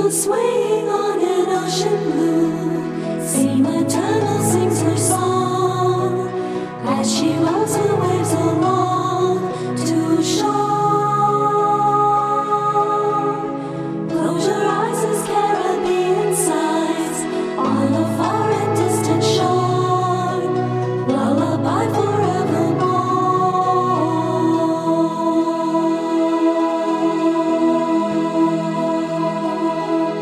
eagle swaying on an ocean blue. Same eternal sings her song as she rolls